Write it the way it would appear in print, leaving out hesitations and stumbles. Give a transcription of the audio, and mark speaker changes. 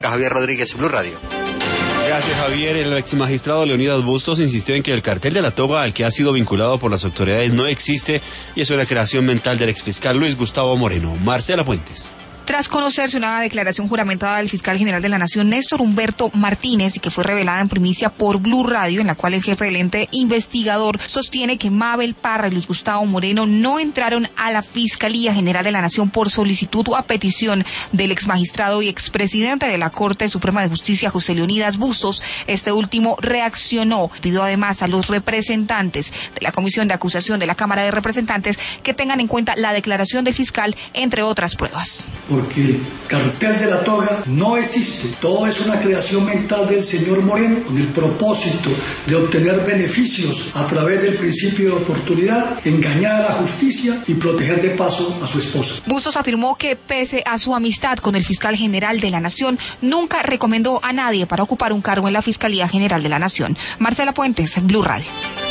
Speaker 1: Javier Rodríguez, Blue Radio.
Speaker 2: Gracias, Javier. El exmagistrado Leonidas Bustos insistió en que el cartel de la toga al que ha sido vinculado por las autoridades no existe y es una creación mental del exfiscal Luis Gustavo Moreno. Marcela Puentes.
Speaker 3: Tras conocerse una declaración juramentada del fiscal general de la Nación, Néstor Humberto Martínez, y que fue revelada en primicia por Blue Radio, en la cual el jefe del ente investigador sostiene que Mabel Parra y Luis Gustavo Moreno no entraron a la Fiscalía General de la Nación por solicitud o a petición del exmagistrado y expresidente de la Corte Suprema de Justicia, José Leonidas Bustos. Este último reaccionó, pidió además a los representantes de la Comisión de Acusación de la Cámara de Representantes que tengan en cuenta la declaración del fiscal, entre otras pruebas.
Speaker 4: Porque el cartel de la toga no existe. Todo es una creación mental del señor Moreno con el propósito de obtener beneficios a través del principio de oportunidad, engañar a la justicia y proteger de paso a su esposa.
Speaker 3: Bustos afirmó que pese a su amistad con el fiscal general de la Nación, nunca recomendó a nadie para ocupar un cargo en la Fiscalía General de la Nación. Marcela Puentes, Blue Radio.